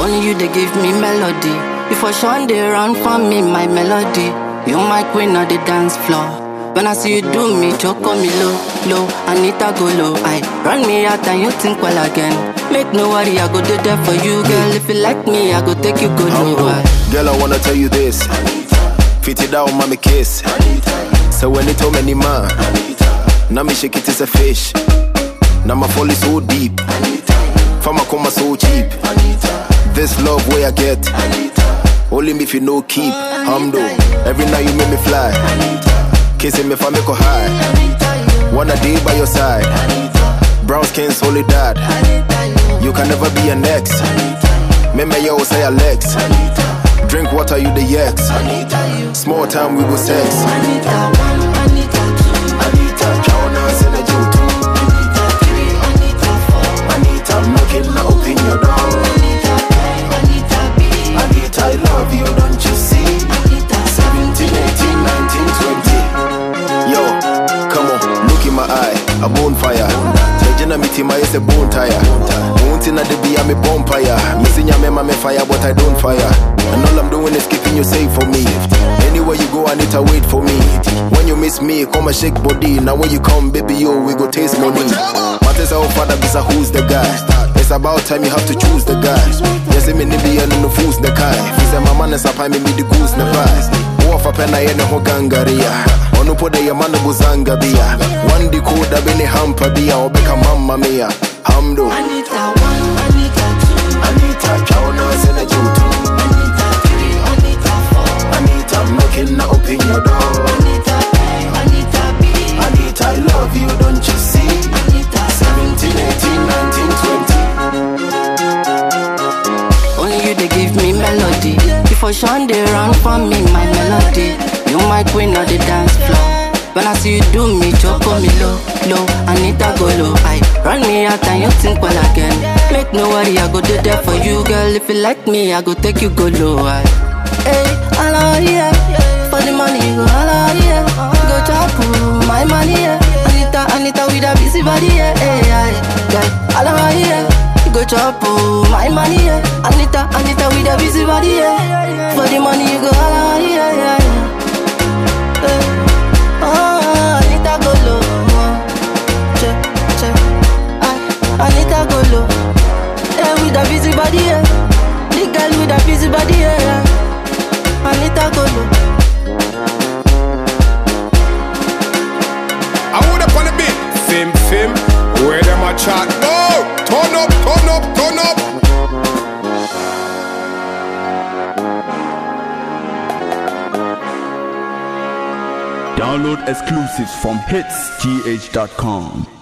Only you they give me melody. If I shine they run for me, my melody. You my queen on the dance floor. When I see you do me, choke on me low, low. Anita go low, I run me out and you think well again. Make no worry, I go do that for you, girl. If you like me, I go take you go low. Girl, I wanna tell you this. Fit it down, mommy kiss. So when it told many man, now me shake it is a fish. Now my fall is so deep. Fama come so cheap. This love way I get. Only me if you know keep. Hamdo, every night you make me fly. Kissing me if I make her high. Wanna day by your side. Brown skin solid dad. You can never be an ex. Remember you say Alex. Drink water, you the ex. Small time we go sex. Anita, Jonas and a Jutu. Anita, I'm knocking now, open your door. Anita, I love you, don't you see? 17, 18, 19, 20. Yo, come on, look in my eye, a bonfire. Legend me team, I is a bone tire. Mountain at the be, I'm a bonfire. Missing your me fire, but I don't fire. And all I'm doing is keeping you safe for me. Anywhere you go, Anita, wait for me. When you miss me, come and shake body. Now when you come, baby, yo, we go taste money. Matters our father, bisa who's the guy. It's about time you have to choose the guy. Yes, I mean, be a no fools the guy. He said, my man is up, I mean, the goose, the prize. Wolf up and I ain't a hogangaria. Ono po de yamana buzanga bia. One de code, a bene hampa bia, or beka mamma mia. Hamdo. Anita 1, Anita 2, Anita, Jonas and a Jutu. Anita 3, Anita 4, Anita, I'm knocking now, open your door. Anita A, Anita B, Anita, I love you, don't you see? Anita 17, 18, 19, 20. Only you they give me melody. If I shine they run for me, my melody. You my queen on the dance floor. When I see you do me, choke on me low, low. Anita go low, I run me out and you think well again. Make no worry, I go do that for you, girl. If you like me, I go take you go low. Hey, hello, yeah. For the money, you go hello, yeah. Go chop my money, yeah. Anita with a busy body, yeah. Hey, yeah. Hello, yeah. Go chop my money, yeah. Anita with a busy body, yeah. For the money, you go hello, yeah, yeah. Anita go low, check. Anita go low, yeah, with a busy body, yeah. The girl with a busy body, yeah. Anita go low. I would up on the beat. Sim, where them a chat? No, turn up. Download exclusives from hitsgh.com.